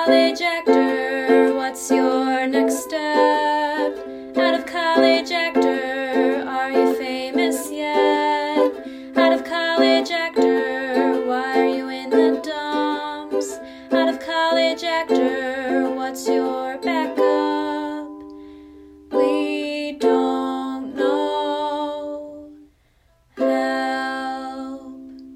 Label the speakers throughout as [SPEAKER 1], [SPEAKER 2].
[SPEAKER 1] college actor, what's your next step? Out of college actor, are you famous yet? Out of college actor, why are you in the dumps? Out of college actor, what's your backup? We don't know. Help.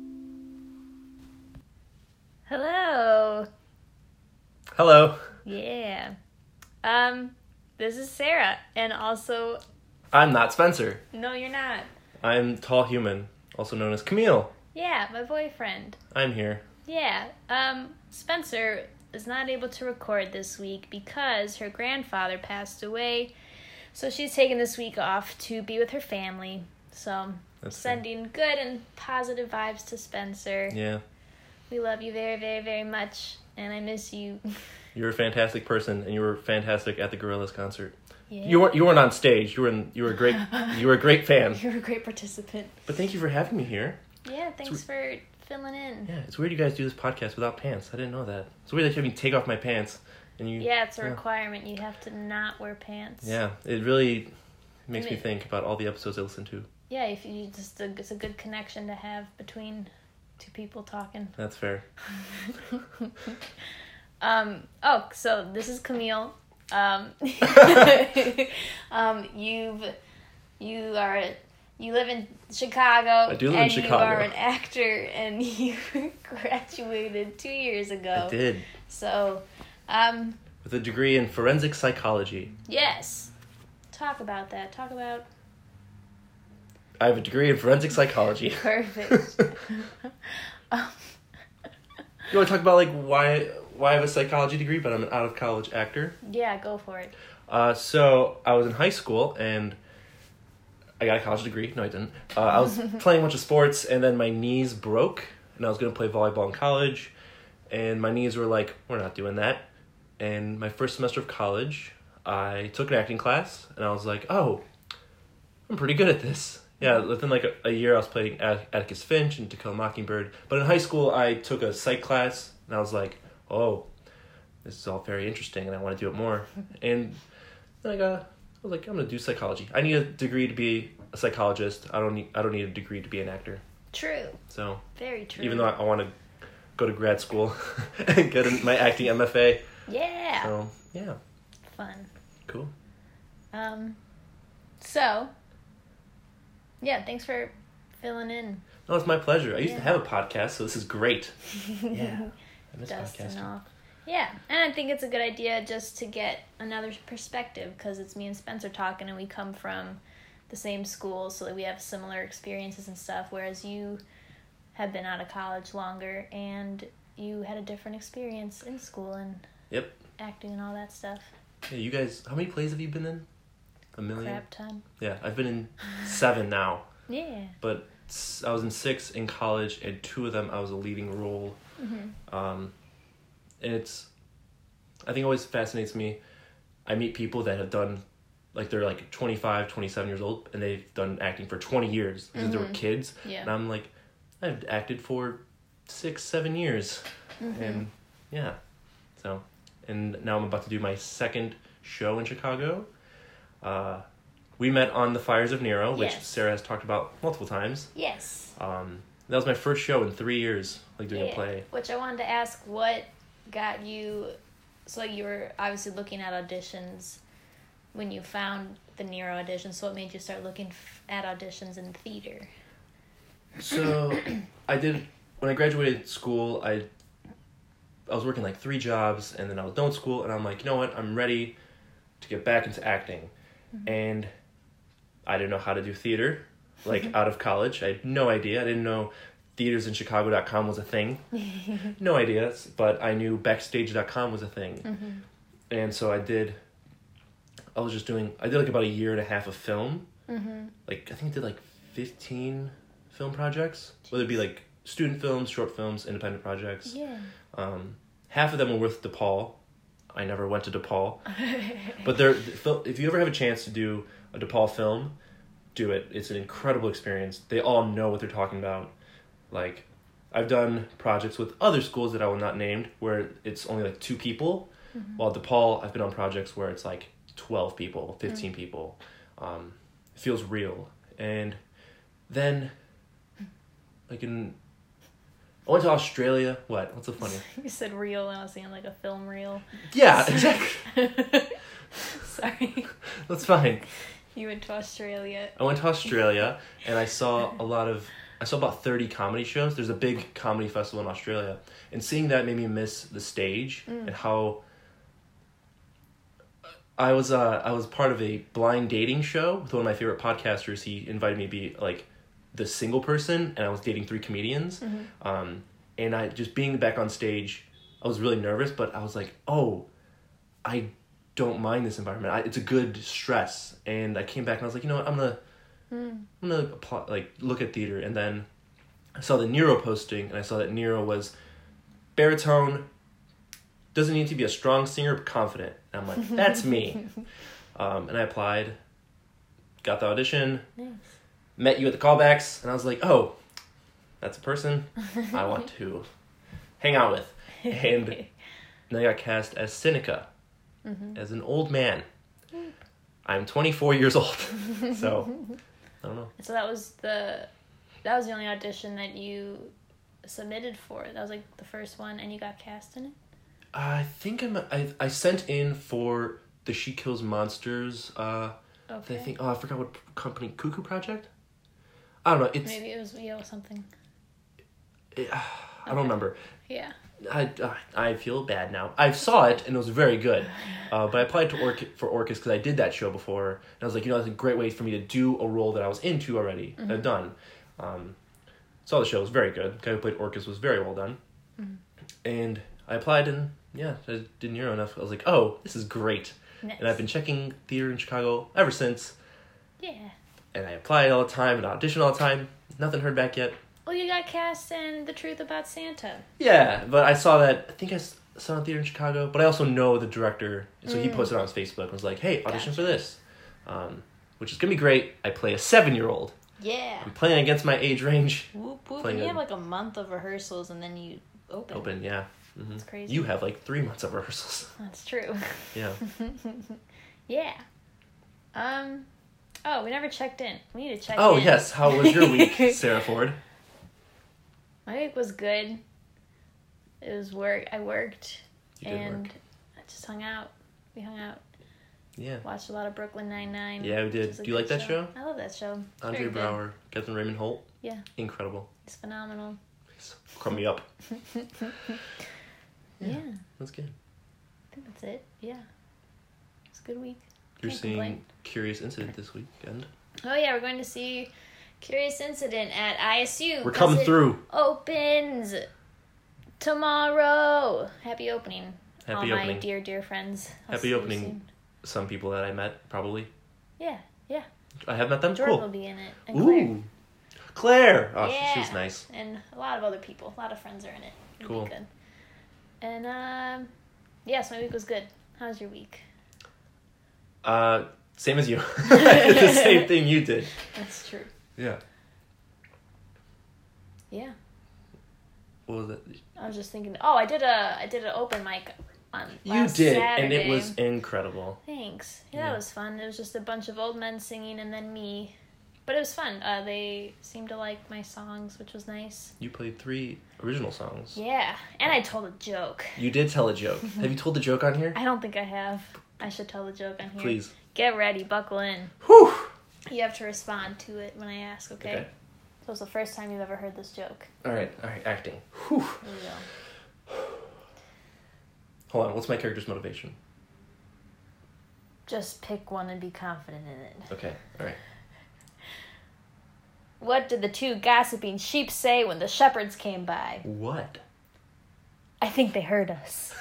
[SPEAKER 2] Hello.
[SPEAKER 3] Hello.
[SPEAKER 2] Yeah. This is Sarah, and also,
[SPEAKER 3] I'm not Spencer.
[SPEAKER 2] no, you're not.
[SPEAKER 3] I'm Tall Human, also known as Camille.
[SPEAKER 2] Yeah, my boyfriend.
[SPEAKER 3] I'm here.
[SPEAKER 2] Yeah. Spencer is not able to record this week because her grandfather passed away, so she's taking this week off to be with her family. So,
[SPEAKER 3] That's
[SPEAKER 2] sending good and positive vibes to Spencer.
[SPEAKER 3] Yeah.
[SPEAKER 2] We love you very, very, very much, and I miss you.
[SPEAKER 3] You're a fantastic person, and you were fantastic at the Gorillaz concert.
[SPEAKER 2] Yeah.
[SPEAKER 3] You weren't on stage. You were a great great fan.
[SPEAKER 2] You're a great participant.
[SPEAKER 3] But thank you for having me here.
[SPEAKER 2] Yeah, thanks for filling in.
[SPEAKER 3] Yeah, it's weird you guys do this podcast without pants. I didn't know that. It's weird that you have me take off my pants and you.
[SPEAKER 2] Yeah, it's a requirement. You have to not wear pants.
[SPEAKER 3] Yeah, it really makes me
[SPEAKER 2] it-
[SPEAKER 3] think about all the episodes I listen to.
[SPEAKER 2] Yeah, if you it's a good connection to have between two people talking.
[SPEAKER 3] That's fair.
[SPEAKER 2] So this is Camille. You live in Chicago.
[SPEAKER 3] I do live in Chicago.
[SPEAKER 2] And you are an actor, and you graduated 2 years ago.
[SPEAKER 3] I did.
[SPEAKER 2] So,
[SPEAKER 3] With a degree in forensic psychology.
[SPEAKER 2] yes. Talk about that. Talk about
[SPEAKER 3] I have a degree in forensic psychology.
[SPEAKER 2] perfect.
[SPEAKER 3] You want to talk about like why I have a psychology degree, but I'm an out of college actor?
[SPEAKER 2] Yeah, go for it.
[SPEAKER 3] So I was in high school and I got a college degree. No, I didn't. I was playing a bunch of sports and then my knees broke and I was going to play volleyball in college and my knees were like, we're not doing that. And my first semester of college, I took an acting class and I was like, oh, I'm pretty good at this. Yeah, within like a year I was playing Atticus Finch and To Kill a Mockingbird. But in high school I took a psych class and I was like, oh, this is all very interesting and I want to do it more. And then I was like, I'm gonna do psychology. I need a degree to be a psychologist. I don't need a degree to be an actor.
[SPEAKER 2] True.
[SPEAKER 3] So
[SPEAKER 2] Very true.
[SPEAKER 3] even though I want to go to grad school and get my acting MFA.
[SPEAKER 2] Yeah.
[SPEAKER 3] So yeah,
[SPEAKER 2] Fun.
[SPEAKER 3] cool.
[SPEAKER 2] So, yeah, thanks for filling in.
[SPEAKER 3] No, it's my pleasure. I used to
[SPEAKER 2] Yeah.
[SPEAKER 3] have a podcast, so this is great. Yeah, I miss
[SPEAKER 2] Dusting
[SPEAKER 3] podcasting.
[SPEAKER 2] off. Yeah, and I think it's a good idea just to get another perspective because it's me and Spencer talking and we come from the same school so that we have similar experiences and stuff, whereas you have been out of college longer and you had a different experience in school and
[SPEAKER 3] Yep.
[SPEAKER 2] acting and all that stuff.
[SPEAKER 3] Yeah, you guys, how many plays have you been in? A million?
[SPEAKER 2] Crap ton.
[SPEAKER 3] Yeah, I've been in 7 now.
[SPEAKER 2] Yeah.
[SPEAKER 3] But I was in 6 in college, and 2 of them I was a leading role.
[SPEAKER 2] Mm-hmm.
[SPEAKER 3] And I think it always fascinates me. I meet people that have done, like they're like 25, 27 years old, and they've done acting for 20 years since they were kids.
[SPEAKER 2] Yeah.
[SPEAKER 3] And I'm like, I've acted for 6, 7 years.
[SPEAKER 2] Mm-hmm.
[SPEAKER 3] And yeah, so, and now I'm about to do my second show in Chicago. We met on The Fires of Nero, which
[SPEAKER 2] Yes.
[SPEAKER 3] Sarah has talked about multiple times.
[SPEAKER 2] Yes.
[SPEAKER 3] That was my first show in 3 years, like doing a play.
[SPEAKER 2] Which I wanted to ask, what got you? So you were obviously looking at auditions when you found the Nero audition. So what made you start looking at auditions in theater?
[SPEAKER 3] So when I graduated school, I was working like 3 jobs, and then I was done with school, and I'm like, you know what, I'm ready to get back into acting. And I didn't know how to do theater, like out of college. I had no idea. I didn't know theatersinchicago.com was a thing. No idea, but I knew backstage.com was a thing. And so I did like about a year and a half of film. Like, I think I did like 15 film projects, whether it be like student films, short films, independent projects.
[SPEAKER 2] Yeah.
[SPEAKER 3] Half of them were with DePaul. I never went to DePaul. But if you ever have a chance to do a DePaul film, do it. It's an incredible experience. They all know what they're talking about. Like, I've done projects with other schools that I will not name where it's only like 2 people. While at DePaul, I've been on projects where it's like 12 people, 15 people. It feels real. And then, like I went to Australia. What? What's so funny?
[SPEAKER 2] You said reel, and I was thinking like a film reel.
[SPEAKER 3] Yeah, exactly.
[SPEAKER 2] Sorry.
[SPEAKER 3] That's fine.
[SPEAKER 2] You went to Australia.
[SPEAKER 3] I went to Australia, and I saw about 30 comedy shows. There's a big comedy festival in Australia. And seeing that made me miss the stage and how I was part of a blind dating show with one of my favorite podcasters. He invited me to be like the single person, and I was dating 3 comedians. And I just being back on stage, I was really nervous, but I was like, oh, I don't mind this environment. It's a good stress. And I came back and I was like, you know what, I'm gonna apply, like look at theater. And then I saw the Nero posting, and I saw that Nero was baritone, doesn't need to be a strong singer, but confident. And I'm like, that's me. And I applied, got the audition, met you at the callbacks, and I was like, oh, that's a person I want to hang out with. And then I got cast as Seneca, as an old man. I'm 24 years old, so I don't know.
[SPEAKER 2] So that was the only audition that you submitted for. That was like the first one, and you got cast in it?
[SPEAKER 3] I think I sent in for the She Kills Monsters. Okay. I think I forgot what company, Cuckoo Project. I don't know.
[SPEAKER 2] Maybe it was something.
[SPEAKER 3] I don't remember.
[SPEAKER 2] Yeah.
[SPEAKER 3] I feel bad now. I saw it and it was very good, but I applied for Orcus because I did that show before, and I was like, that's a great way for me to do a role that I was into already. I've done. Saw the show, it was very good. The guy who played Orcus was very well done, and I applied, and I did Nero enough. I was like, oh, this is great.
[SPEAKER 2] Nice.
[SPEAKER 3] And I've been checking theater in Chicago ever since.
[SPEAKER 2] Yeah.
[SPEAKER 3] And I applied all the time and auditioned all the time. Nothing heard back yet.
[SPEAKER 2] Well, you got cast in The Truth About Santa.
[SPEAKER 3] Yeah, but I saw that. I think I saw it in theater in Chicago, but I also know the director, so he posted it on his Facebook and was like, hey, audition for this, which is going to be great. I play a 7-year-old.
[SPEAKER 2] Yeah.
[SPEAKER 3] I'm playing against my age range.
[SPEAKER 2] Whoop, whoop. And you have like a month of rehearsals, and then you open.
[SPEAKER 3] Open, yeah. Mm-hmm.
[SPEAKER 2] That's crazy.
[SPEAKER 3] You have like 3 months of rehearsals.
[SPEAKER 2] That's true.
[SPEAKER 3] Yeah.
[SPEAKER 2] Yeah. Oh, we never checked in. We need to check in.
[SPEAKER 3] Oh, yes. How was your week, Sarah Ford?
[SPEAKER 2] My week was good. It was work. I worked.
[SPEAKER 3] You did work.
[SPEAKER 2] I just hung out. We hung out.
[SPEAKER 3] Yeah.
[SPEAKER 2] Watched a lot of Brooklyn Nine-Nine.
[SPEAKER 3] Yeah, we did. Do you like that show?
[SPEAKER 2] I love that show. It's
[SPEAKER 3] Andre
[SPEAKER 2] very good.
[SPEAKER 3] Brower, Captain Raymond Holt.
[SPEAKER 2] Yeah.
[SPEAKER 3] Incredible.
[SPEAKER 2] It's phenomenal.
[SPEAKER 3] Crumb me up.
[SPEAKER 2] Yeah.
[SPEAKER 3] That's good.
[SPEAKER 2] I think that's it. Yeah. It's a good week.
[SPEAKER 3] You're
[SPEAKER 2] Can't
[SPEAKER 3] seeing
[SPEAKER 2] complain.
[SPEAKER 3] Curious Incident this weekend.
[SPEAKER 2] Oh, yeah. We're going to see Curious Incident at ISU.
[SPEAKER 3] We're coming through.
[SPEAKER 2] Opens tomorrow. Happy opening.
[SPEAKER 3] Happy
[SPEAKER 2] all
[SPEAKER 3] opening.
[SPEAKER 2] My dear friends. I'll see
[SPEAKER 3] Happy
[SPEAKER 2] you
[SPEAKER 3] opening.
[SPEAKER 2] soon.
[SPEAKER 3] Some people that I met, probably.
[SPEAKER 2] Yeah. Yeah.
[SPEAKER 3] I have met them.
[SPEAKER 2] Jordan
[SPEAKER 3] Cool.
[SPEAKER 2] will be in it. And Claire.
[SPEAKER 3] Ooh. Claire. Oh,
[SPEAKER 2] Yeah.
[SPEAKER 3] she's nice.
[SPEAKER 2] And a lot of other people. A lot of friends are in it. It'll
[SPEAKER 3] Cool.
[SPEAKER 2] be good. And, yes, my week was good. How's your week?
[SPEAKER 3] Same as you. I did the same thing you did.
[SPEAKER 2] That's true.
[SPEAKER 3] Yeah.
[SPEAKER 2] Yeah.
[SPEAKER 3] What was it?
[SPEAKER 2] I was just thinking, I did an open mic on last
[SPEAKER 3] You did,
[SPEAKER 2] Saturday.
[SPEAKER 3] and it was incredible.
[SPEAKER 2] Thanks.
[SPEAKER 3] Yeah.
[SPEAKER 2] That was fun. It was just a bunch of old men singing and then me. But it was fun. They seemed to like my songs, which was nice.
[SPEAKER 3] You played 3 original songs.
[SPEAKER 2] Yeah. And I told a joke.
[SPEAKER 3] You did tell a joke. Have you told the joke on here?
[SPEAKER 2] I don't think I have. I should tell the joke on here.
[SPEAKER 3] Please.
[SPEAKER 2] Get ready. Buckle in.
[SPEAKER 3] Whew.
[SPEAKER 2] You have to respond to it when I ask, okay? So it's the first time you've ever heard this joke.
[SPEAKER 3] All right. Acting. Whew.
[SPEAKER 2] Here we go.
[SPEAKER 3] Hold on. What's my character's motivation?
[SPEAKER 2] Just pick one and be confident in it.
[SPEAKER 3] Okay. All right.
[SPEAKER 2] What did the 2 gossiping sheep say when the shepherds came by?
[SPEAKER 3] What?
[SPEAKER 2] I think they heard us.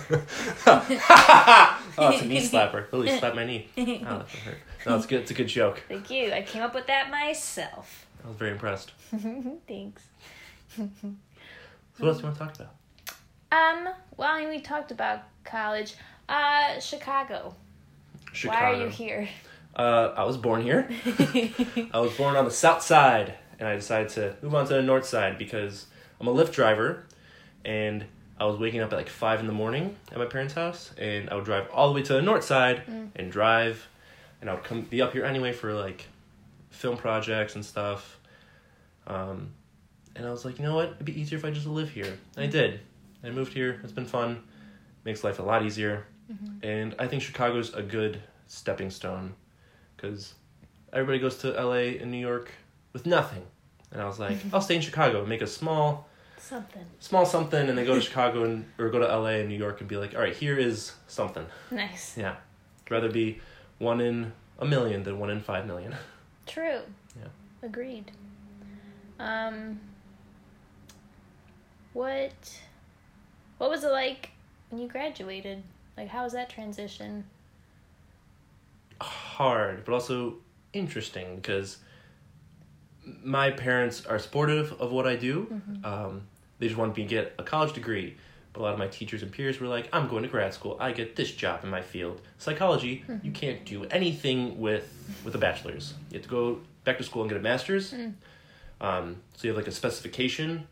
[SPEAKER 3] Oh, it's a knee slapper. Lily slapped my knee. Oh, that hurt. No, it's good. It's a good joke.
[SPEAKER 2] Thank you. I came up with that myself.
[SPEAKER 3] I was very impressed.
[SPEAKER 2] Thanks.
[SPEAKER 3] So what else do you want to talk about?
[SPEAKER 2] Well, I mean, we talked about college. Chicago.
[SPEAKER 3] Chicago.
[SPEAKER 2] Why are you here?
[SPEAKER 3] I was born here. I was born on the south side, and I decided to move on to the north side because I'm a Lyft driver, and I was waking up at like 5 in the morning at my parents' house, and I would drive all the way to the north side and drive, and I would be up here anyway for like film projects and stuff. And I was like, you know what? It'd be easier if I just live here. And I did. I moved here. It's been fun. Makes life a lot easier. And I think Chicago's a good stepping stone because everybody goes to LA and New York with nothing. And I was like, I'll stay in Chicago and make a small something, and then go to Chicago or go to LA and New York and be like, all right, here is something.
[SPEAKER 2] Nice.
[SPEAKER 3] Yeah. I'd rather be 1 in a million than 1 in 5 million.
[SPEAKER 2] True.
[SPEAKER 3] Yeah.
[SPEAKER 2] Agreed. What was it like when you graduated? Like, how was that transition?
[SPEAKER 3] Hard, but also interesting because my parents are supportive of what I do. They just want me to get a college degree. But a lot of my teachers and peers were like, I'm going to grad school. I get this job in my field. Psychology, you can't do anything with a bachelor's. You have to go back to school and get a master's. So you have like a specification.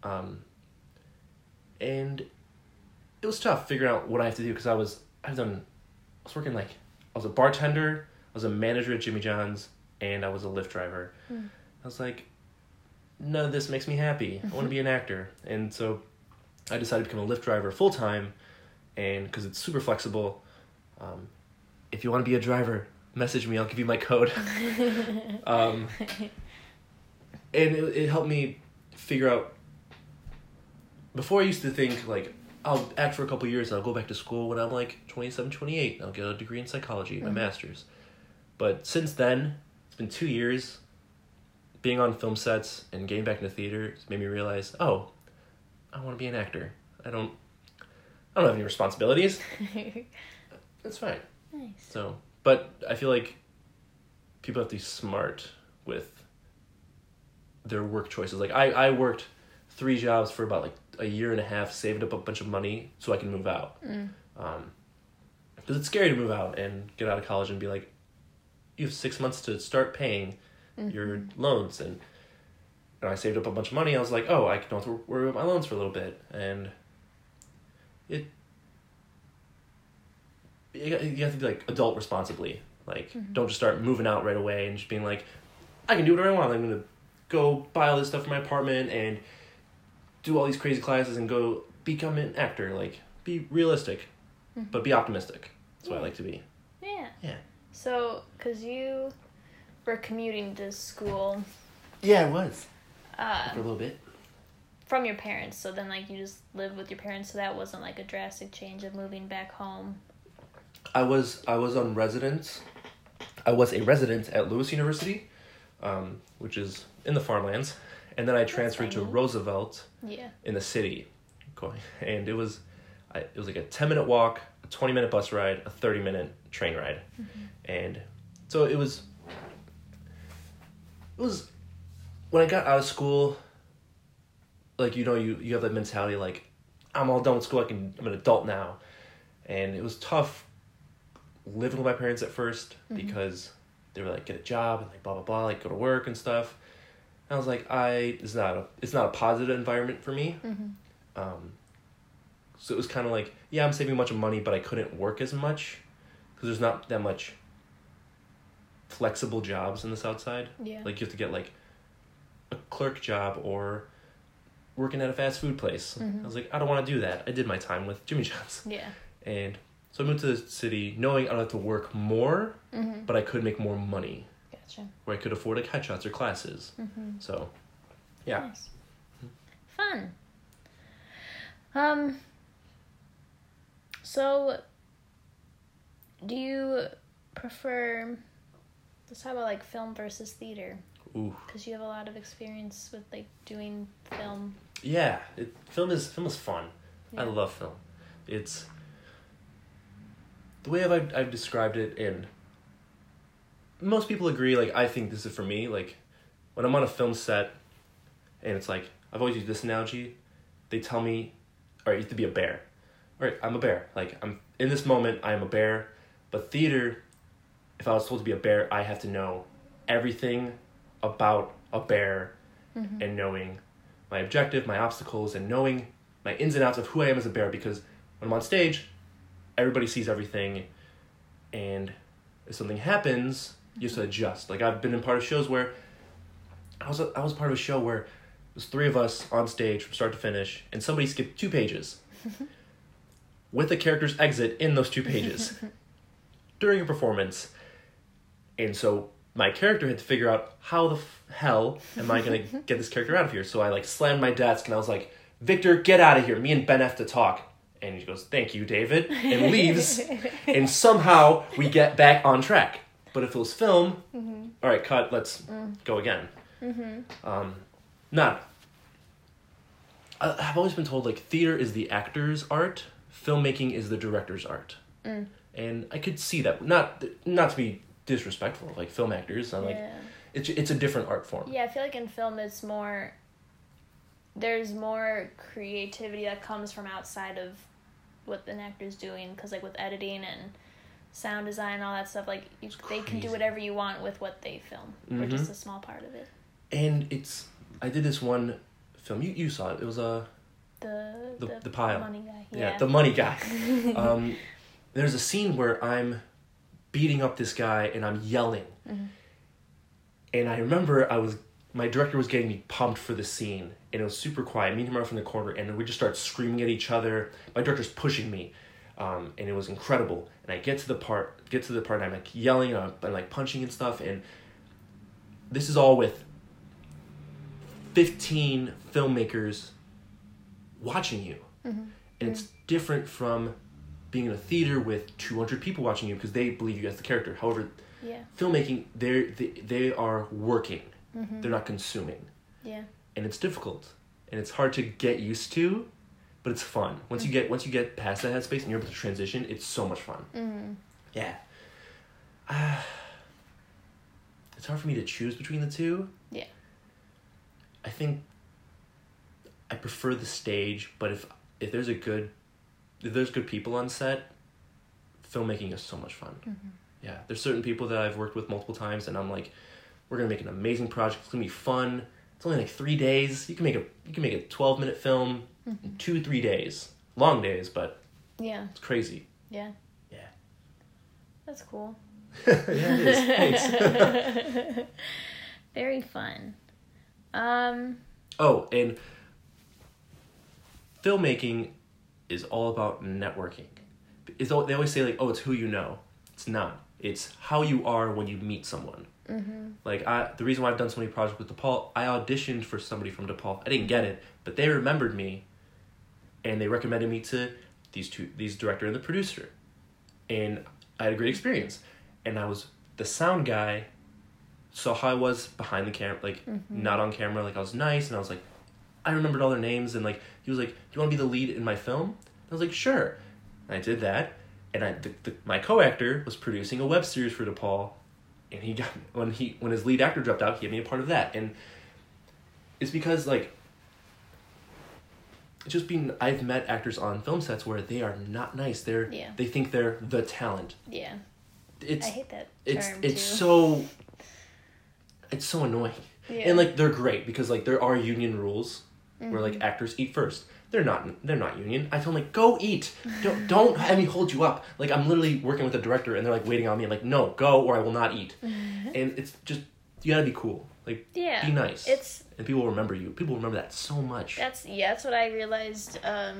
[SPEAKER 3] And it was tough figuring out what I have to do because I was working like, I was a bartender, I was a manager at Jimmy John's, and I was a Lyft driver. I was like, none of this makes me happy. I want to be an actor. And so I decided to become a Lyft driver full time, and because it's super flexible. If you want to be a driver, message me. I'll give you my code. And it helped me figure out. Before I used to think like I'll act for a couple years and I'll go back to school when I'm like 27, 28. And I'll get a degree in psychology, my master's. But since then, it's been 2 years. Being on film sets and getting back into theater has made me realize, oh, I want to be an actor. I don't have any responsibilities. That's fine.
[SPEAKER 2] Nice.
[SPEAKER 3] So, but I feel like people have to be smart with their work choices. Like I worked 3 jobs for about like a year and a half, saved up a bunch of money so I can move out. Because it's scary to move out and get out of college and be like, you have 6 months to start paying your loans. And I saved up a bunch of money. I was like, oh, I don't have to worry about my loans for a little bit. And you have to be like adult responsibly. Like, don't just start moving out right away and just being like, I can do whatever I want. I'm going to go buy all this stuff for my apartment and do all these crazy classes and go become an actor. Like, be realistic, but be optimistic. That's what I like to be.
[SPEAKER 2] Yeah.
[SPEAKER 3] Yeah.
[SPEAKER 2] So, because you were commuting to school.
[SPEAKER 3] Yeah, I was. For a little bit.
[SPEAKER 2] From your parents, so then like you just lived with your parents, so that wasn't like a drastic change of moving back home.
[SPEAKER 3] I was on residence. I was a resident at Lewis University, which is in the farmlands, and then I transferred to Roosevelt.
[SPEAKER 2] Yeah. In
[SPEAKER 3] the city, and it was like a 10-minute walk, a 20-minute bus ride, a 30-minute train ride, and so it was when I got out of school. Like, you know, you have that mentality like, I'm all done with school. I'm an adult now, and it was tough living with my parents at first because they were like, get a job and like blah blah blah, like go to work and stuff. And I was like, it's not a positive environment for me. So it was kind of like, yeah, I'm saving a bunch of money, but I couldn't work as much because there's not that much flexible jobs in the South Side.
[SPEAKER 2] Yeah. Like
[SPEAKER 3] you have to get like a clerk job or working at a fast food place. I was like, I don't want to do that. I did my time with Jimmy John's.
[SPEAKER 2] Yeah. And
[SPEAKER 3] so I moved to the city knowing I don't have to work more, but I could make more money.
[SPEAKER 2] Gotcha.
[SPEAKER 3] Where I could afford like headshots or classes. So, yeah.
[SPEAKER 2] Nice. Fun. So, do you prefer, let's talk about like film versus theater.
[SPEAKER 3] Ooh.
[SPEAKER 2] Because you have a lot of experience with like doing film.
[SPEAKER 3] Yeah, film is fun.
[SPEAKER 2] Yeah.
[SPEAKER 3] I love film. It's the way I've described it, and most people agree. Like, I think this is for me. Like, when I'm on a film set, and it's like, I've always used this analogy. They tell me, all right, you have to be a bear. All right, I'm a bear. Like, I'm in this moment, I am a bear. But theater, if I was told to be a bear, I have to know everything about a bear and knowing my objective, my obstacles, and knowing my ins and outs of who I am as a bear, because when I'm on stage, everybody sees everything, and if something happens, you have to adjust. Like, I've been in part of shows where I was part of a show where it was 3 of us on stage from start to finish, and somebody skipped 2 pages with the character's exit in those 2 pages during a performance. And so my character had to figure out, how the hell am I going to get this character out of here? So I, like, slammed my desk, and I was like, Victor, get out of here. Me and Ben have to talk. And he goes, thank you, David, and leaves. And somehow we get back on track. But if it was film, all right, cut, let's go again. I've always been told, like, theater is the actor's art, filmmaking is the director's art. And I could see that. Not to be disrespectful of, like, film actors. I'm like, it's a different art form.
[SPEAKER 2] Yeah, I feel like in film it's more, there's more creativity that comes from outside of what an actor's doing, because, like, with editing and sound design and all that stuff, like, they can do whatever you want with what they film. We're just a small part of it.
[SPEAKER 3] And I did this one film, you saw it, it was
[SPEAKER 2] the
[SPEAKER 3] Pile.
[SPEAKER 2] Money guy.
[SPEAKER 3] Yeah, the money guy. There's a scene where I'm beating up this guy and I'm yelling. And I remember my director was getting me pumped for the scene, and it was super quiet. Me and him are off in the corner, and we just start screaming at each other. My director's pushing me, and it was incredible. And I get to the part, and I'm, like, yelling, and I'm, like, punching and stuff, and this is all with 15 filmmakers watching you. And it's different from being in a theater with 200 people watching you, because they believe you as the character. However, filmmaking, they are working. They're not consuming. Yeah. And it's difficult, and it's hard to get used to, but it's fun. Once you get past that headspace and you're able to transition, it's so much fun. Yeah. It's hard for me to choose between the two. Yeah. I think I prefer the stage, but if there's good people on set, filmmaking is so much fun. Yeah. There's certain people that I've worked with multiple times, and I'm like, we're gonna make an amazing project. It's gonna be fun. It's only like 3 days. You can make a 12-minute film in 2-3 days. Long days, but it's crazy. Yeah.
[SPEAKER 2] That's cool.
[SPEAKER 3] Yeah, it is. Thanks.
[SPEAKER 2] Very fun.
[SPEAKER 3] Oh, and filmmaking is all about networking. They always say, like, oh, it's who you know. It's not. It's how you are when you meet someone. Like, the reason why I've done so many projects with DePaul, I auditioned for somebody from DePaul. I didn't get it, but they remembered me, and they recommended me to these director and the producer. And I had a great experience. And the sound guy saw how I was behind the camera, like, not on camera. Like, I was nice, and I was like, I remembered all their names, and, like, he was like, do you want to be the lead in my film? I was like, sure. And I did that, and my co-actor was producing a web series for DePaul, and he got, when his lead actor dropped out, he gave me a part of that. And it's because, like, I've met actors on film sets where they are not nice. They think they're the talent. Yeah. I hate that term, too. It's so annoying. Yeah. And, like, they're great because, like, there are union rules where, like, actors eat first. They're not union. I tell them, like, go eat. Don't have me hold you up. Like, I'm literally working with a director, and they're, like, waiting on me. I'm like, no, go, or I will not eat. And it's just, you gotta be cool. Like, be nice. And people will remember you. People remember that so much.
[SPEAKER 2] That's what I realized.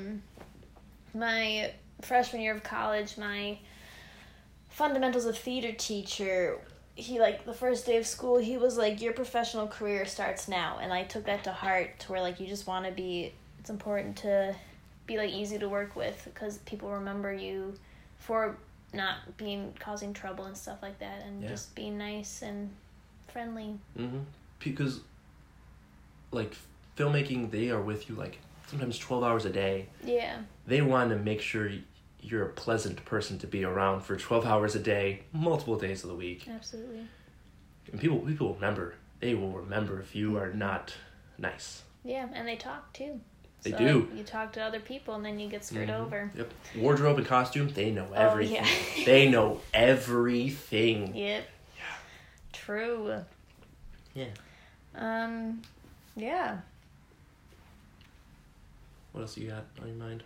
[SPEAKER 2] My freshman year of college, my fundamentals of theater teacher, he, like, the first day of school, he was like, your professional career starts now. And I took that to heart, to where, like, you just want to be, it's important to be, like, easy to work with, because people remember you for not causing trouble and stuff like that, and just being nice and friendly.
[SPEAKER 3] Because, like, filmmaking, they are with you, like, sometimes 12 hours a day. Yeah. They want to make sure you're a pleasant person to be around for 12 hours a day, multiple days of the week. Absolutely. And people remember. They will remember if you are not nice.
[SPEAKER 2] Yeah, and they talk, too.
[SPEAKER 3] They do.
[SPEAKER 2] You talk to other people, and then you get screwed over.
[SPEAKER 3] Yep. Wardrobe and costume, they know everything. Yeah. They know everything.
[SPEAKER 2] Yep. Yeah. True.
[SPEAKER 3] Yeah.
[SPEAKER 2] Yeah.
[SPEAKER 3] What else you got on your mind?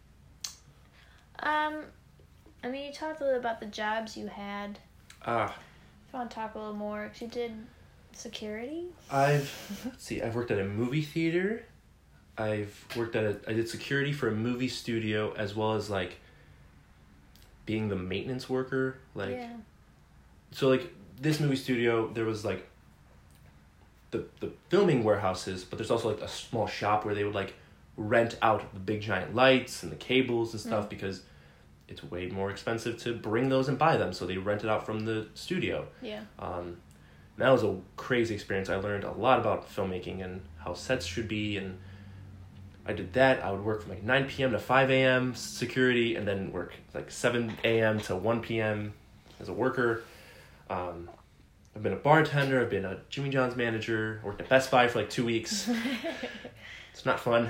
[SPEAKER 2] I mean, you talked a little about the jobs you had. If you want to talk a little more, because you did security?
[SPEAKER 3] I've worked at a movie theater. I did security for a movie studio, as well as, like, being the maintenance worker. Like,
[SPEAKER 2] Yeah.
[SPEAKER 3] So, like, this movie studio, there was, like, the filming warehouses, but there's also, like, a small shop where they would, like, rent out the big giant lights and the cables and stuff because it's way more expensive to bring those and buy them, so they rent it out from the studio.
[SPEAKER 2] Yeah.
[SPEAKER 3] That was a crazy experience. I learned a lot about filmmaking and how sets should be, and I did that. I would work from like 9 p.m. to 5 a.m. security, and then work like 7 a.m. to 1 p.m. as a worker. I've been a bartender. I've been a Jimmy John's manager. Worked at Best Buy for like 2 weeks. It's not fun.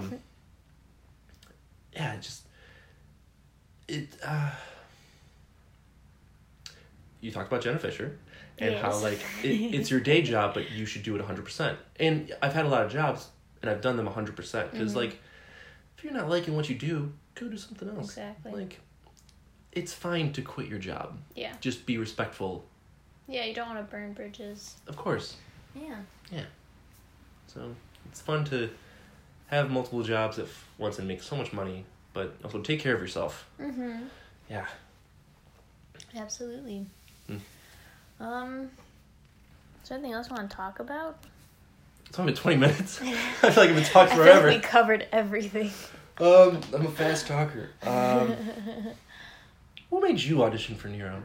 [SPEAKER 3] Yeah, you talked about Jenna Fisher and
[SPEAKER 2] Yes.
[SPEAKER 3] how like it's your day job, but you should do it 100%. And I've had a lot of jobs and I've done them 100% because like if you're not liking what you do, go do something else.
[SPEAKER 2] Exactly.
[SPEAKER 3] Like it's fine to quit your job.
[SPEAKER 2] Yeah.
[SPEAKER 3] Just be respectful.
[SPEAKER 2] Yeah, you don't want to burn bridges.
[SPEAKER 3] Of course.
[SPEAKER 2] Yeah.
[SPEAKER 3] Yeah. So it's fun to have multiple jobs at once and make so much money, but also take care of yourself.
[SPEAKER 2] Mm-hmm.
[SPEAKER 3] Yeah.
[SPEAKER 2] Absolutely. Is there anything else you want to talk about?
[SPEAKER 3] It's only been 20 minutes. I feel like I've been talking
[SPEAKER 2] I feel
[SPEAKER 3] forever.
[SPEAKER 2] like we covered everything.
[SPEAKER 3] I'm a fast talker. What made you audition for Nero?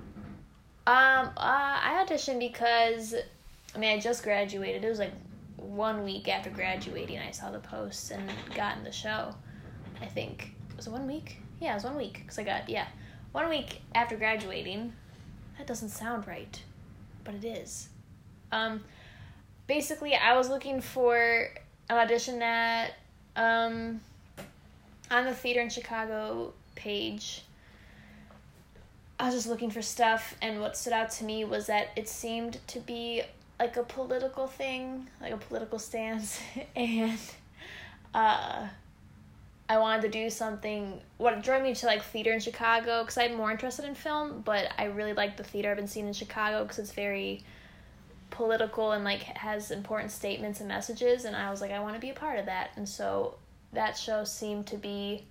[SPEAKER 2] I auditioned because, I just graduated. It was like 1 week after graduating, I saw the posts and got in the show. I think. Was it 1 week? Yeah, it was 1 week. Because 1 week after graduating. That doesn't sound right, but it is. Basically, I was looking for an audition at, on the Theater in Chicago page. I was just looking for stuff, and what stood out to me was that it seemed to be like a political thing, like a political stance, and I wanted to do something. What drew me to like theater in Chicago, because I'm more interested in film, but I really like the theater I've been seeing in Chicago because it's very political and like has important statements and messages, and I was like, I want to be a part of that, and so that show seemed to be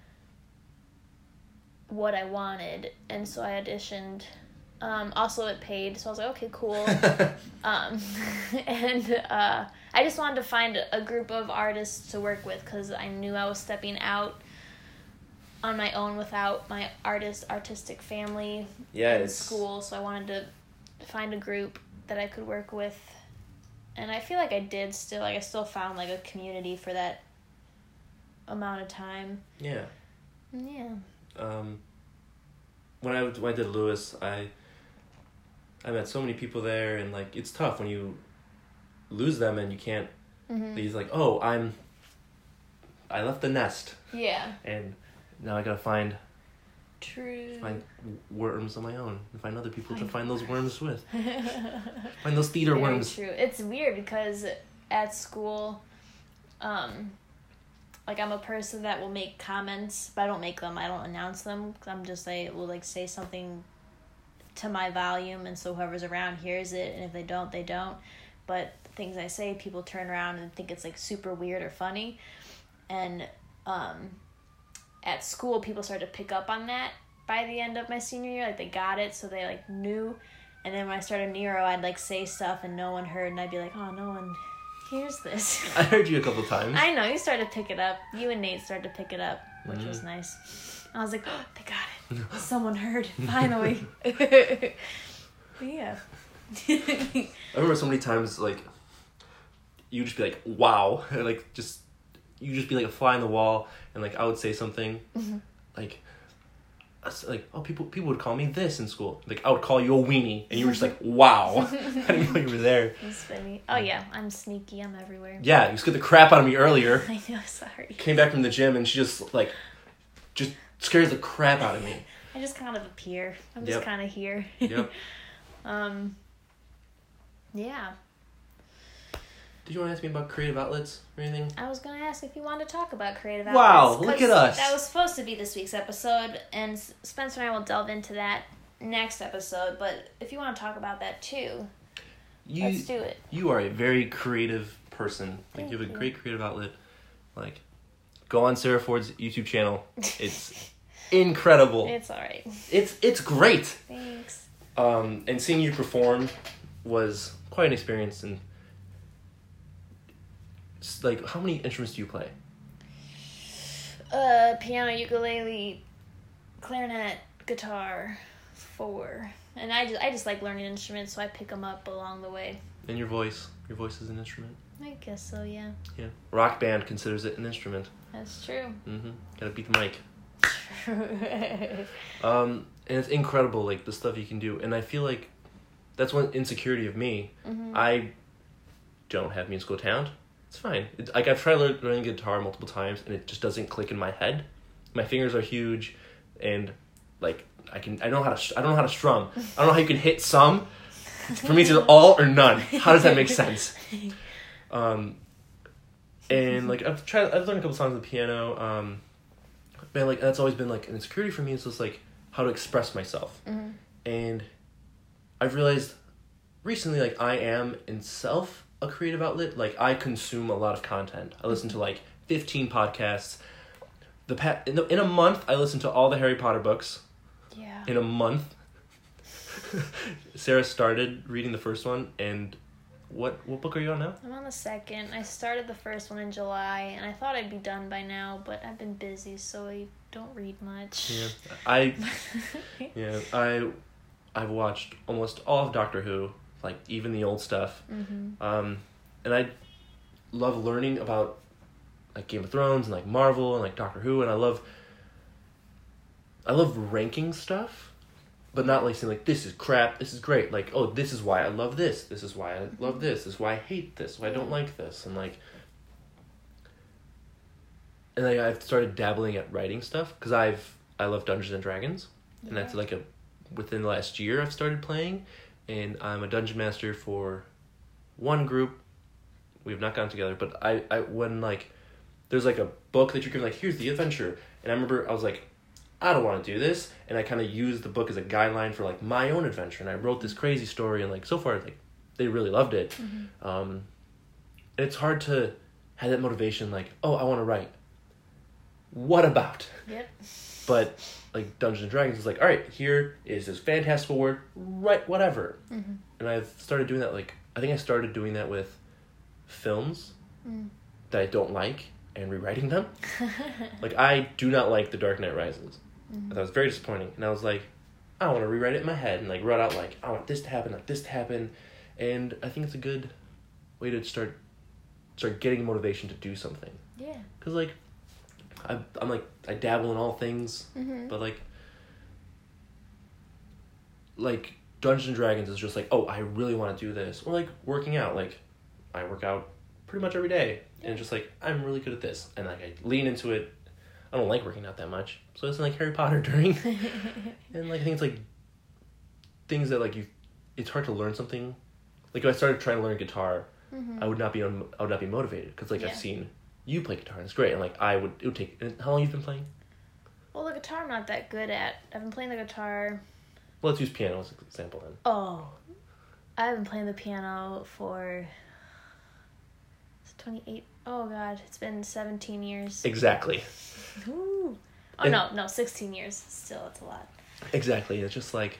[SPEAKER 2] what I wanted, and so I auditioned. Also it paid, so I was like, okay, cool. And I just wanted to find a group of artists to work with because I knew I was stepping out on my own without my artistic family in school, so I wanted to find a group that I could work with, and I feel like I did still. Like I still found like a community for that amount of time.
[SPEAKER 3] Yeah.
[SPEAKER 2] Yeah.
[SPEAKER 3] When I did Lewis, I met so many people there, and like it's tough when you lose them and you can't. He's like, oh, I left the nest.
[SPEAKER 2] Yeah.
[SPEAKER 3] And now I gotta find
[SPEAKER 2] True.
[SPEAKER 3] worms on my own and find other people to find those worms with. Find those theater worms.
[SPEAKER 2] True. It's weird because at school, like I'm a person that will make comments, but I don't make them. I don't announce them. I'm just will like say something to my volume, and so whoever's around hears it. And if they don't, they don't. But the things I say, people turn around and think it's like super weird or funny. And at school, people started to pick up on that by the end of my senior year. Like they got it, so they like knew. And then when I started Nero, I'd like say stuff and no one heard, and I'd be like, oh, no one hears this.
[SPEAKER 3] I heard you a couple times.
[SPEAKER 2] I know, you started to pick it up. You and Nate started to pick it up, which was nice. I was like, oh, they got it. Someone heard, finally. Yeah.
[SPEAKER 3] I remember so many times, like, you just be like, wow. Like, you just be like a fly on the wall, and like I would say something, like, oh, people would call me this in school. Like, I would call you a weenie, and you were just like, wow. I didn't know you were there.
[SPEAKER 2] That's funny. Oh, yeah, I'm sneaky. I'm everywhere.
[SPEAKER 3] Yeah, you scared the crap out of me earlier.
[SPEAKER 2] I know, sorry.
[SPEAKER 3] Came back from the gym, and she just scares the crap out of me.
[SPEAKER 2] I just kind of appear. I'm just kind of here.
[SPEAKER 3] Yep.
[SPEAKER 2] Yeah.
[SPEAKER 3] Did you want to ask me about creative outlets or anything?
[SPEAKER 2] I was going to ask if you wanted to talk about creative
[SPEAKER 3] Wow,
[SPEAKER 2] outlets.
[SPEAKER 3] look at us.
[SPEAKER 2] That was supposed to be this week's episode, and Spencer and I will delve into that next episode, but if you want to talk about that too, let's do it.
[SPEAKER 3] You are a very creative person. Like, you have a great creative outlet. Like, go on Sarah Ford's YouTube channel. It's incredible.
[SPEAKER 2] It's alright.
[SPEAKER 3] It's great.
[SPEAKER 2] Thanks.
[SPEAKER 3] And seeing you perform was quite an experience. And like, how many instruments do you play?
[SPEAKER 2] Piano, ukulele, clarinet, guitar, 4. And I just like learning instruments, so I pick them up along the way.
[SPEAKER 3] And your voice is an instrument.
[SPEAKER 2] I guess so, yeah.
[SPEAKER 3] Yeah. Rock band considers it an instrument.
[SPEAKER 2] That's true.
[SPEAKER 3] Gotta beat the mic. And it's incredible, like, the stuff you can do. And I feel like that's one insecurity of me. I don't have musical talent. It's fine. Like, I've tried learning guitar multiple times, and it just doesn't click in my head. My fingers are huge, and like I don't know how to strum. I don't know how you can hit some. For me, it's either all or none. How does that make sense? And like I've learned a couple songs on the piano. Man, like that's always been like an insecurity for me. It's just like how to express myself. And I've realized recently, like, I am in self a creative outlet. Like, I consume a lot of content. I listen to like 15 podcasts. In a month, I listen to all the Harry Potter books.
[SPEAKER 2] Yeah.
[SPEAKER 3] In a month. Sarah started reading the first one, and what book are you on now?
[SPEAKER 2] I'm on the second. I started the first one in July, and I thought I'd be done by now, but I've been busy, so I don't read much.
[SPEAKER 3] Yeah, I've watched almost all of Doctor Who, like even the old stuff. And I love learning about like Game of Thrones and like Marvel and like Doctor Who, and I love ranking stuff. But not like saying, like, this is crap, this is great. Like, oh, this is why I love this. This is why I love this. This is why I hate this. Why I don't like this. And, like... And, like, I've started dabbling at writing stuff. Because I love Dungeons and Dragons. Yeah. And that's, like, within the last year I've started playing. And I'm a dungeon master for one group. We have not gotten together. But when, like... There's, like, a book that you're given, like, here's the adventure. And I remember I was, like... I don't want to do this, and I kind of used the book as a guideline for, like, my own adventure, and I wrote this crazy story, and, like, so far, like, they really loved it. And it's hard to have that motivation, like, oh, I want to write. What about?
[SPEAKER 2] Yep.
[SPEAKER 3] But, like, Dungeons & Dragons is like, all right, here is this fantastical word, write whatever. And I've started doing that, like, I think I started doing that with films that I don't like, and rewriting them. Like, I do not like The Dark Knight Rises. That was very disappointing. And I was like, I want to rewrite it in my head and, like, write out, like, I want this to happen, like, this to happen. And I think it's a good way to start getting motivation to do something.
[SPEAKER 2] Yeah.
[SPEAKER 3] Because, like, I'm like, I dabble in all things. But, like, Dungeons & Dragons is just like, oh, I really want to do this. Or, like, working out. Like, I work out pretty much every day. And just like, I'm really good at this. And, like, I lean into it. I don't like working out that much. So it's like Harry Potter during. And, like, I think it's, like, things that, like, it's hard to learn something. Like, if I started trying to learn guitar, I would not be motivated. Because, like, I've seen you play guitar, and it's great. And, like, it would take... How long have you been playing?
[SPEAKER 2] Well, the guitar I'm not that good at. I've been playing the guitar...
[SPEAKER 3] Well, let's use piano as an example, then.
[SPEAKER 2] Oh. I've been playing the piano for... 28... Oh, God. It's been 17 years.
[SPEAKER 3] Exactly.
[SPEAKER 2] Ooh. Oh, no, 16 years. Still, it's a lot.
[SPEAKER 3] Exactly. It's just like...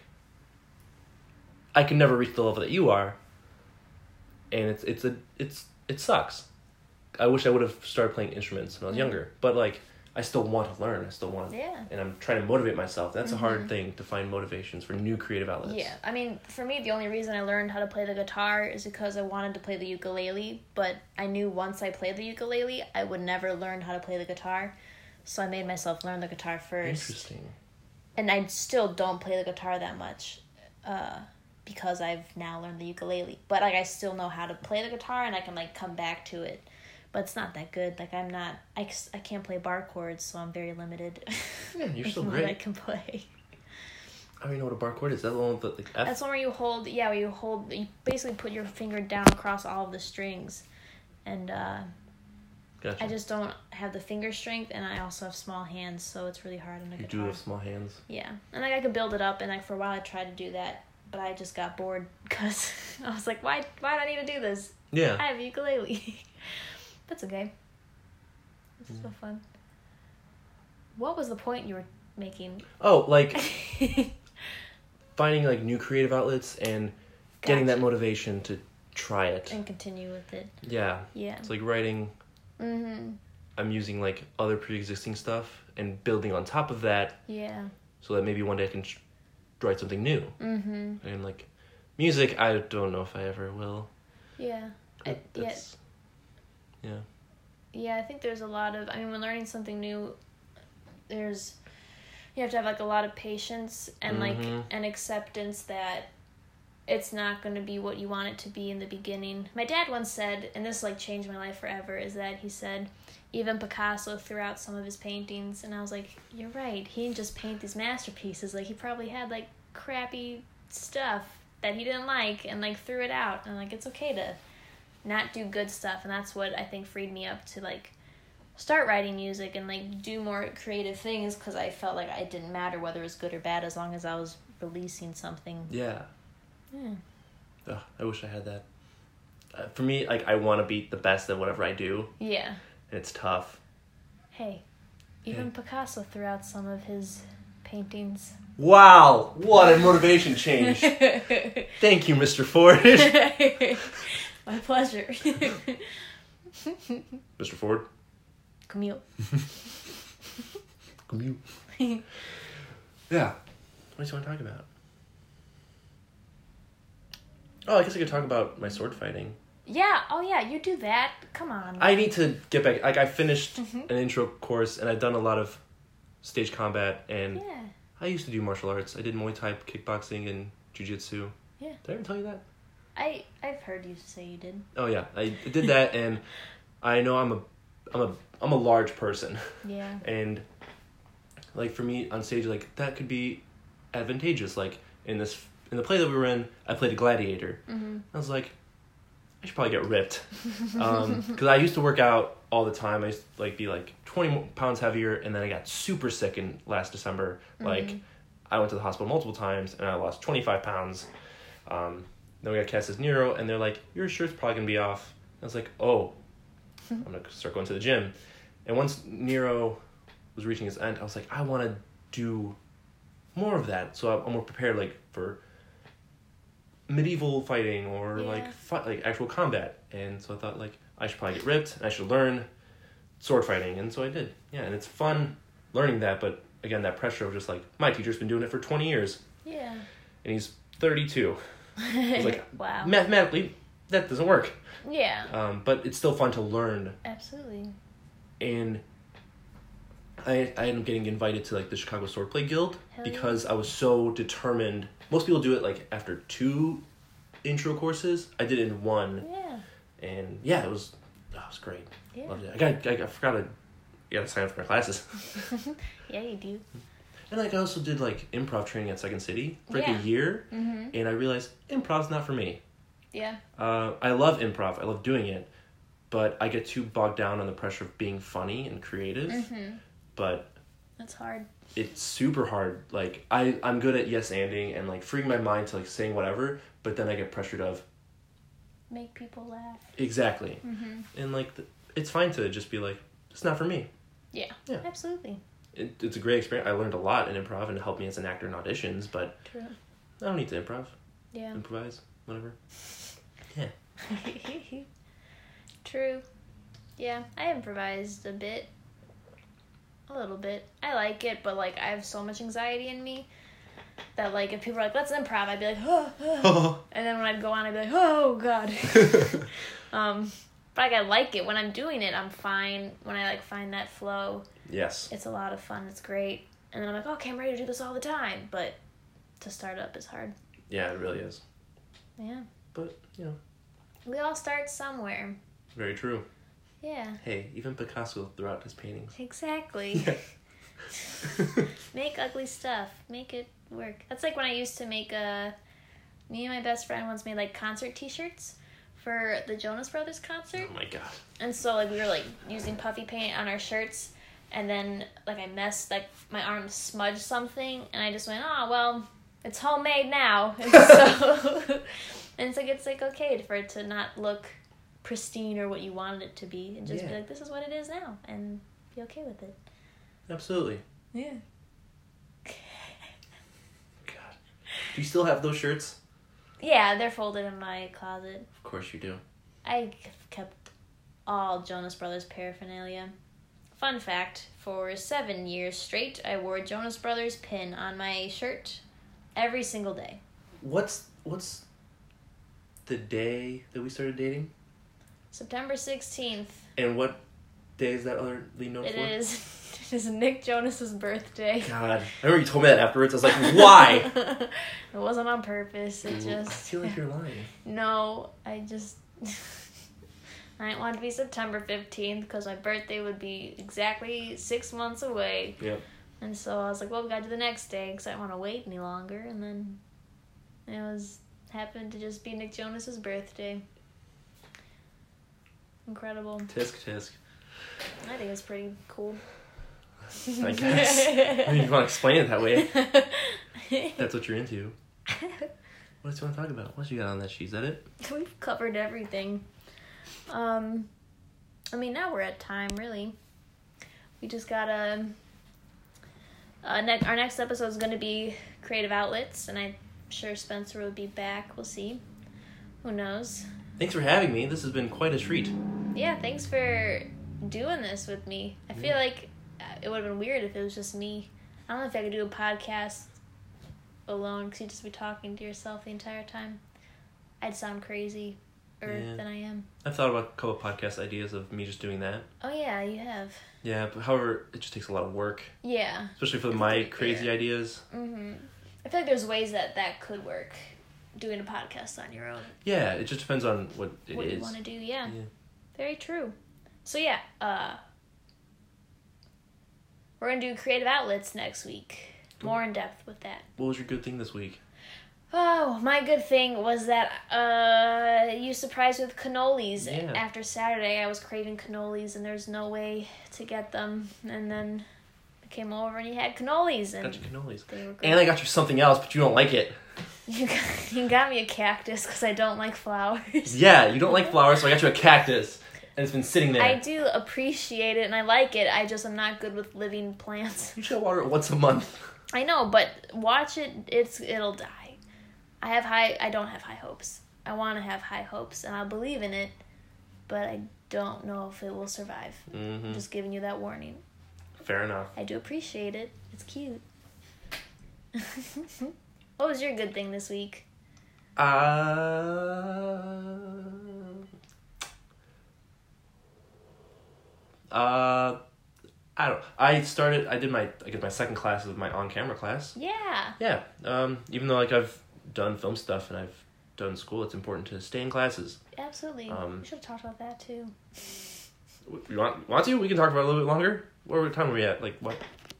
[SPEAKER 3] I can never reach the level that you are. And it sucks. I wish I would have started playing instruments when I was younger. But, like, I still want to learn. I still want...
[SPEAKER 2] Yeah.
[SPEAKER 3] And I'm trying to motivate myself. That's a hard thing, to find motivations for new creative outlets.
[SPEAKER 2] Yeah. I mean, for me, the only reason I learned how to play the guitar is because I wanted to play the ukulele. But I knew once I played the ukulele, I would never learn how to play the guitar. So I made myself learn the guitar first.
[SPEAKER 3] Interesting.
[SPEAKER 2] And I still don't play the guitar that much. Because I've now learned the ukulele. But, like, I still know how to play the guitar, and I can, like, come back to it. But it's not that good. Like, I can't play bar chords, so I'm very limited.
[SPEAKER 3] Yeah, you're still
[SPEAKER 2] what
[SPEAKER 3] great.
[SPEAKER 2] I can play.
[SPEAKER 3] I don't even know what a bar chord is. That's the one with the, F?
[SPEAKER 2] That's one where you basically put your finger down across all of the strings. And
[SPEAKER 3] Gotcha.
[SPEAKER 2] I just don't have the finger strength, and I also have small hands, so it's really hard on a
[SPEAKER 3] You
[SPEAKER 2] guitar.
[SPEAKER 3] do have small hands.
[SPEAKER 2] Yeah, and like I could build it up, and like for a while I tried to do that, but I just got bored because I was like, why do I need to do this?
[SPEAKER 3] Yeah.
[SPEAKER 2] I have a ukulele. That's okay. It's so fun. What was the point you were making?
[SPEAKER 3] Oh, like finding like new creative outlets and getting that
[SPEAKER 2] Gotcha.
[SPEAKER 3] motivation to try it.
[SPEAKER 2] And continue with it.
[SPEAKER 3] Yeah.
[SPEAKER 2] Yeah.
[SPEAKER 3] It's like writing.
[SPEAKER 2] Mm-hmm.
[SPEAKER 3] I'm using like other pre-existing stuff and building on top of that,
[SPEAKER 2] Yeah.
[SPEAKER 3] so that maybe one day I can write something new.
[SPEAKER 2] Mm-hmm.
[SPEAKER 3] And like music, I don't know if I ever will.
[SPEAKER 2] Yeah.
[SPEAKER 3] That's, yeah.
[SPEAKER 2] Yeah, I think there's a lot of, I mean, when learning something new, you have to have like a lot of patience and like an acceptance that it's not going to be what you want it to be in the beginning. My dad once said, and this like changed my life forever, is that he said even Picasso threw out some of his paintings, and I was like, you're right, he didn't just paint these masterpieces, like he probably had like crappy stuff that he didn't like and like threw it out, and like it's okay to not do good stuff. And that's what I think freed me up to like start writing music and like do more creative things, because I felt like it didn't matter whether it was good or bad as long as I was releasing something.
[SPEAKER 3] Yeah.
[SPEAKER 2] Yeah.
[SPEAKER 3] Ugh, I wish I had that. For me, like I want to be the best at whatever I do,
[SPEAKER 2] Yeah.
[SPEAKER 3] and it's tough.
[SPEAKER 2] Hey, even
[SPEAKER 3] Hey.
[SPEAKER 2] Picasso threw out some of his paintings.
[SPEAKER 3] Wow, what a motivation change! Thank you, Mr. Ford.
[SPEAKER 2] My pleasure.
[SPEAKER 3] Mr. Ford.
[SPEAKER 2] Camille.
[SPEAKER 3] Commute. Yeah. What do you want to talk about? Oh, I guess I could talk about my sword fighting.
[SPEAKER 2] Yeah, oh yeah, you do that. Come on.
[SPEAKER 3] I need to get back. Like, I finished an intro course, and I've done a lot of stage combat, and
[SPEAKER 2] Yeah.
[SPEAKER 3] I used to do martial arts. I did Muay Thai, kickboxing, and jiu-jitsu.
[SPEAKER 2] Yeah.
[SPEAKER 3] Did I ever tell you that?
[SPEAKER 2] I've heard you say you did.
[SPEAKER 3] Oh yeah, I did that, and I know I'm a large person,
[SPEAKER 2] Yeah.
[SPEAKER 3] and like for me on stage, like that could be advantageous. Like in the play that we were in, I played a gladiator.
[SPEAKER 2] Mm-hmm.
[SPEAKER 3] I was like, I should probably get ripped, because I used to work out all the time. I used to like be like 20 pounds heavier, and then I got super sick in last December. Like I went to the hospital multiple times, and I lost 25 pounds. Then we got cast as Nero, and they're like, your shirt's probably gonna be off. I was like, oh, I'm gonna start going to the gym. And once Nero was reaching his end, I was like, I want to do more of that, so I'm more prepared, like for medieval fighting or like actual combat. And so I thought like I should probably get ripped, and I should learn sword fighting, and so I did. Yeah, and it's fun learning that, but again, that pressure of just like my teacher's been doing it for 20 years,
[SPEAKER 2] Yeah.
[SPEAKER 3] and he's 32. It's like
[SPEAKER 2] Wow.
[SPEAKER 3] mathematically that doesn't work.
[SPEAKER 2] Yeah.
[SPEAKER 3] But it's still fun to learn.
[SPEAKER 2] Absolutely.
[SPEAKER 3] And I ended up getting invited to like the Chicago Swordplay Guild
[SPEAKER 2] Hell
[SPEAKER 3] because I was so determined. Most people do it like after 2 intro courses. I did it in 1,
[SPEAKER 2] Yeah.
[SPEAKER 3] and yeah, it was great.
[SPEAKER 2] Yeah.
[SPEAKER 3] Loved it. I forgot to sign up for my classes.
[SPEAKER 2] Yeah, you do.
[SPEAKER 3] And like I also did like improv training at Second City for like
[SPEAKER 2] Yeah.
[SPEAKER 3] a year,
[SPEAKER 2] Mm-hmm.
[SPEAKER 3] and I realized improv's not for me.
[SPEAKER 2] Yeah.
[SPEAKER 3] I love improv. I love doing it, but I get too bogged down on the pressure of being funny and creative.
[SPEAKER 2] Mm-hmm.
[SPEAKER 3] But
[SPEAKER 2] That's hard.
[SPEAKER 3] it's super hard. Like I'm good at yes-anding and like freeing my mind to like saying whatever, but then I get pressured of
[SPEAKER 2] Make people laugh.
[SPEAKER 3] exactly.
[SPEAKER 2] Mm-hmm.
[SPEAKER 3] And like it's fine to just be like, it's not for me.
[SPEAKER 2] Yeah.
[SPEAKER 3] Yeah.
[SPEAKER 2] Absolutely.
[SPEAKER 3] It's a great experience. I learned a lot in improv, and it helped me as an actor in auditions, but
[SPEAKER 2] True.
[SPEAKER 3] I don't need to
[SPEAKER 2] Yeah.
[SPEAKER 3] improvise, whatever. Yeah.
[SPEAKER 2] True. Yeah, I improvised a bit. A little bit. I like it, but like I have so much anxiety in me that like if people are like, let's improv, I'd be like, oh. And then when I'd go on, I'd be like, oh god. But like I like it. When I'm doing it, I'm fine. When I like find that flow,
[SPEAKER 3] Yes.
[SPEAKER 2] it's a lot of fun. It's great. And then I'm like, okay, I'm ready to do this all the time. But to start up is hard.
[SPEAKER 3] Yeah, it really is.
[SPEAKER 2] Yeah.
[SPEAKER 3] But, you know,
[SPEAKER 2] We all start somewhere.
[SPEAKER 3] very true.
[SPEAKER 2] Yeah.
[SPEAKER 3] Hey, even Picasso threw out his paintings.
[SPEAKER 2] Exactly. Make ugly stuff. Make it work. That's like when I used to make me and my best friend once made like concert t-shirts for the Jonas Brothers concert.
[SPEAKER 3] Oh my god.
[SPEAKER 2] And so, like, we were, like, using puffy paint on our shirts, and then, like, I messed, like, my arm smudged something, and I just went, oh, well, it's homemade now. And so, and it's, like, okay for it to not look pristine or what you wanted it to be, and just be like, this is what it is now, and be okay with it.
[SPEAKER 3] Absolutely.
[SPEAKER 2] Yeah.
[SPEAKER 3] God. Do you still have those shirts?
[SPEAKER 2] Yeah, they're folded in my closet.
[SPEAKER 3] Of course you do.
[SPEAKER 2] I kept all Jonas Brothers paraphernalia. Fun fact, for 7 years straight, I wore a Jonas Brothers pin on my shirt every single day.
[SPEAKER 3] What's the day that we started dating?
[SPEAKER 2] September 16th.
[SPEAKER 3] And what day is that otherly known for?
[SPEAKER 2] It is Nick Jonas's birthday.
[SPEAKER 3] God. I remember you told me that afterwards. I was like, why?
[SPEAKER 2] It wasn't on purpose. It
[SPEAKER 3] I
[SPEAKER 2] just...
[SPEAKER 3] feel like you're lying.
[SPEAKER 2] No, I just... I didn't want it to be September 15th because my birthday would be exactly 6 months away.
[SPEAKER 3] Yep.
[SPEAKER 2] And so I was like, well, we gotta do the next day because I didn't want to wait any longer. And then happened to just be Nick Jonas's birthday. Incredible.
[SPEAKER 3] Tisk tisk.
[SPEAKER 2] I think it's pretty cool.
[SPEAKER 3] I guess. I mean, you want to explain it that way. That's what you're into. What else do you want to talk about? What else you got on that sheet? Is that it?
[SPEAKER 2] We've covered everything. I mean, now we're at time, really. We just gotta... our next episode is going to be creative outlets, and I'm sure Spencer will be back. We'll see. Who knows?
[SPEAKER 3] Thanks for having me. This has been quite a treat.
[SPEAKER 2] Yeah, thanks for doing this with me. I feel like it would have been weird if it was just me. I don't know if I could do a podcast alone because you'd just be talking to yourself the entire time. I'd sound crazy than I am.
[SPEAKER 3] I've thought about a couple podcast ideas of me just doing that.
[SPEAKER 2] Oh, yeah, you have.
[SPEAKER 3] Yeah, but however, it just takes a lot of work.
[SPEAKER 2] Yeah.
[SPEAKER 3] Especially for my crazy ideas.
[SPEAKER 2] Mm-hmm. I feel like there's ways that could work, doing a podcast on your own.
[SPEAKER 3] Yeah, it just depends on what it is.
[SPEAKER 2] What you want to do, yeah. Very true. So, yeah, we're going to do creative outlets next week. More in depth with that.
[SPEAKER 3] What was your good thing this week?
[SPEAKER 2] Oh, my good thing was that you surprised me with cannolis.
[SPEAKER 3] Yeah.
[SPEAKER 2] After Saturday, I was craving cannolis, and there's no way to get them. And then I came over, and you had cannolis. And
[SPEAKER 3] got you cannolis.
[SPEAKER 2] they were great.
[SPEAKER 3] And I got you something else, but you don't like it.
[SPEAKER 2] You got me a cactus because I don't like flowers.
[SPEAKER 3] Yeah, you don't like flowers, so I got you a cactus. And it's been sitting there.
[SPEAKER 2] I do appreciate it, and I like it. I just am not good with living plants.
[SPEAKER 3] You should water it once a month.
[SPEAKER 2] I know, but watch it. It'll die. I don't have high hopes. I want to have high hopes, and I believe in it, but I don't know if it will survive.
[SPEAKER 3] Mm-hmm.
[SPEAKER 2] I'm just giving you that warning.
[SPEAKER 3] Fair enough.
[SPEAKER 2] I do appreciate it. It's cute. What was your good thing this week?
[SPEAKER 3] I don't. I did my second class of my on-camera class.
[SPEAKER 2] Yeah.
[SPEAKER 3] Yeah. Even though I've done film stuff and I've done school, it's important to stay in classes.
[SPEAKER 2] Absolutely. We should have talked about that too.
[SPEAKER 3] You want to? We can talk about it a little bit longer. What time are we at? Like what?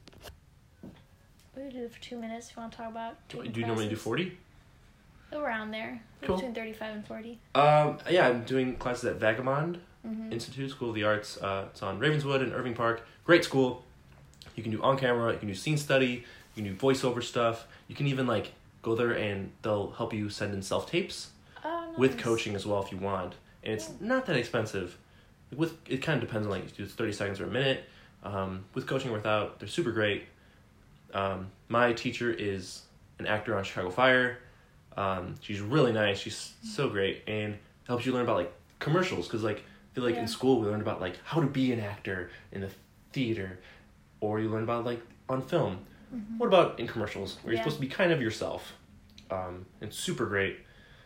[SPEAKER 2] We could do it for 2 minutes if you want to talk about.
[SPEAKER 3] Do you normally do 40?
[SPEAKER 2] Around there.
[SPEAKER 3] Cool.
[SPEAKER 2] Between 35 and 40.
[SPEAKER 3] Yeah, I'm doing classes at Vagabond
[SPEAKER 2] Mm-hmm.
[SPEAKER 3] Institute, School of the Arts. It's on Ravenswood and Irving Park. Great school. You can do on camera, you can do scene study, you can do voiceover stuff. You can even go there and they'll help you send in self-tapes with coaching as well if you want. And it's not that expensive. It kind of depends on you do 30 seconds or a minute. With coaching or without, they're super great. My teacher is an actor on Chicago Fire. She's really nice. She's so great and helps you learn about commercials because I feel in school we learned about how to be an actor in the theater, or you learn about on film. Mm-hmm. What about in commercials where you're supposed to be kind of yourself? It's super great.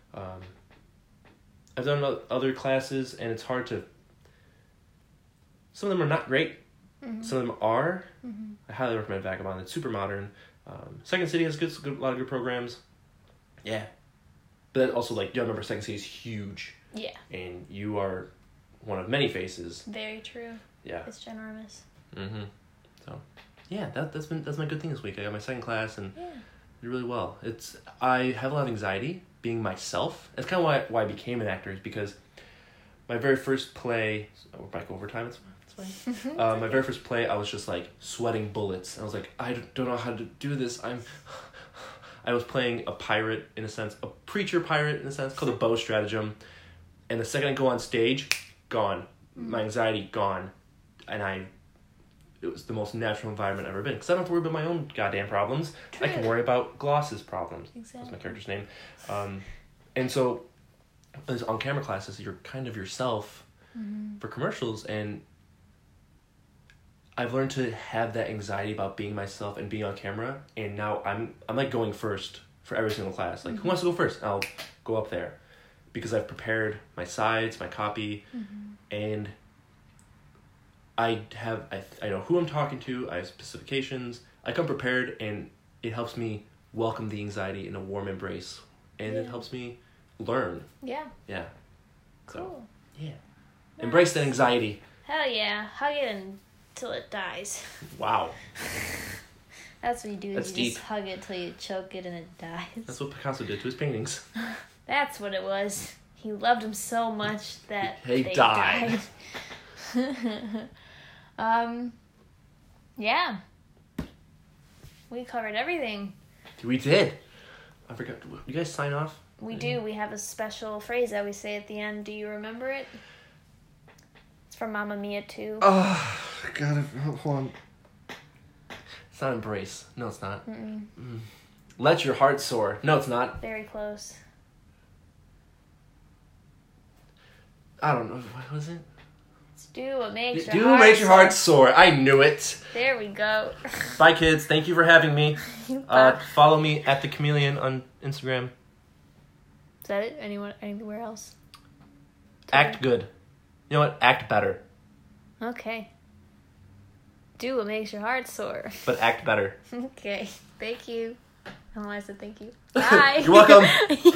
[SPEAKER 3] I've done other classes and it's hard to. Some of them are not great. Mm-hmm. Some of them are. Mm-hmm. I highly recommend Vagabond. It's super modern. Second City has a lot of good programs. Yeah. But also, you gotta remember, Second City is huge.
[SPEAKER 2] Yeah. And
[SPEAKER 3] you are one of many faces.
[SPEAKER 2] Very true.
[SPEAKER 3] Yeah.
[SPEAKER 2] It's ginormous.
[SPEAKER 3] Mm-hmm. So, yeah, that's my good thing this week. I got my second class and did really well. I have a lot of anxiety being myself. That's kind of why I became an actor, is because my very first play, we're back overtime, it's fine. My very first play, I was just like sweating bullets. I was like, I don't know how to do this. I was playing a pirate in a sense, a preacher pirate in a sense, called a bow stratagem. And the second I go on stage, gone. My anxiety, gone. And it was the most natural environment I've ever been. Because I don't have to worry about my own goddamn problems.
[SPEAKER 2] True.
[SPEAKER 3] I can worry about Gloss's problems.
[SPEAKER 2] Exactly.
[SPEAKER 3] That's my character's name. And so, as on-camera classes, you're kind of yourself for commercials. And I've learned to have that anxiety about being myself and being on camera. And now I'm like going first for every single class. Like, who wants to go first? I'll go up there. Because I've prepared my sides, my copy, and I know who I'm talking to, I have specifications, I come prepared, and it helps me welcome the anxiety in a warm embrace, and it helps me learn.
[SPEAKER 2] Yeah.
[SPEAKER 3] Yeah.
[SPEAKER 2] Cool.
[SPEAKER 3] So, yeah. Nice. Embrace that anxiety.
[SPEAKER 2] Hell yeah. Hug it until it dies.
[SPEAKER 3] Wow.
[SPEAKER 2] That's what you do.
[SPEAKER 3] That's
[SPEAKER 2] You
[SPEAKER 3] deep.
[SPEAKER 2] just hug it till you choke it and it dies.
[SPEAKER 3] That's what Picasso did to his paintings.
[SPEAKER 2] That's what it was. He loved him so much that
[SPEAKER 3] He
[SPEAKER 2] they
[SPEAKER 3] died.
[SPEAKER 2] Yeah. We covered everything.
[SPEAKER 3] We did. I forgot. You guys sign off?
[SPEAKER 2] We do. We have a special phrase that we say at the end. Do you remember it? It's from Mamma Mia 2.
[SPEAKER 3] Oh, God. Hold on. It's not embrace. No, it's not. Let your heart soar. No, it's not.
[SPEAKER 2] Very close.
[SPEAKER 3] I don't know. What was it?
[SPEAKER 2] Do what makes your
[SPEAKER 3] Do
[SPEAKER 2] heart
[SPEAKER 3] make your
[SPEAKER 2] soar.
[SPEAKER 3] heart soar. I knew it.
[SPEAKER 2] There we go.
[SPEAKER 3] Bye, kids. Thank you for having me.
[SPEAKER 2] Bye.
[SPEAKER 3] Follow me at The Chameleon on Instagram.
[SPEAKER 2] Is that it? Anywhere else?
[SPEAKER 3] Act good. You know what? Act better.
[SPEAKER 2] Okay. Do what makes your heart soar.
[SPEAKER 3] But act better.
[SPEAKER 2] Okay. Thank you. I don't know why I said thank you. Bye.
[SPEAKER 3] You're welcome.